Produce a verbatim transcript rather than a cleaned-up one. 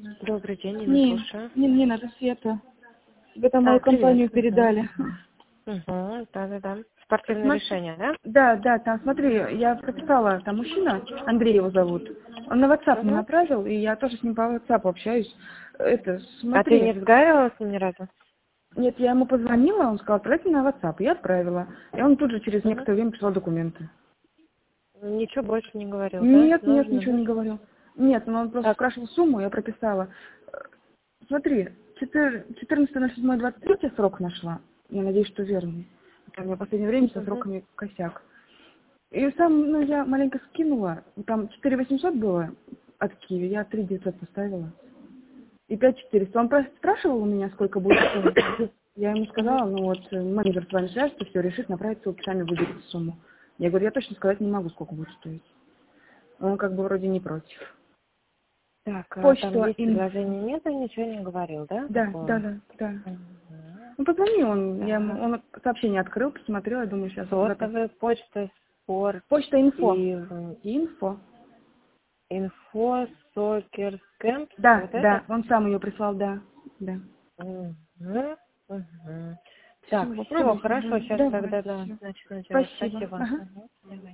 Добрый день, я не Не, слушаю. не мне надо, Света. Вы там А, мою привет. компанию передали. Угу, да-да-да. Спортивное Сма- решение, да? Да, да, там, смотри, я прописала, там мужчина, Андрей его зовут. Он на WhatsApp мне Угу. направил, и я тоже с ним по WhatsApp общаюсь. Это, А ты не смотри. разговаривала с ним ни разу? Нет, я ему позвонила, он сказал, отправьте на WhatsApp. Я отправила. И он тут же через Угу. некоторое время прислал документы. Ничего больше не говорил, да? Нет, нет, Нужно, ничего не нужно. говорил. Нет, ну он просто Так. спрашивал сумму, я прописала. Э, Смотри, четырнадцатое ноль седьмое двадцать три срок нашла. Я надеюсь, что верный. У меня в последнее время со Угу. сроками косяк. И сам, ну, я маленько скинула. Там четыре восемьсот было от Киви, я три девятьсот поставила. И пять четыреста. Он просто спрашивал у меня, сколько будет стоить. Я ему сказала, ну вот, э, менеджер с вами свяжется, все решит, направит ссылки, сами выберите сумму. Я говорю, я точно сказать не могу, сколько будет стоить. Он как бы вроде не против. Так, а там Почта, есть ин... предложение, нет, и ничего не говорил, да? Да, да, Такое? да, да. Угу. Ну, позвони, он, я ему, Так. он сообщение открыл, посмотрел, я думаю, сейчас запись. Сотовая почта, спорт Почта инфо. и м, Инфо. инфо, сокер, скэмп, Да, вот это? да, он сам ее прислал, да, да. Угу. Угу. Все, Так, все, попробуй. хорошо, Ага. сейчас Давай, тогда, да, все. начну делать. Спасибо. Спасибо. Ага. Мгм. Давай.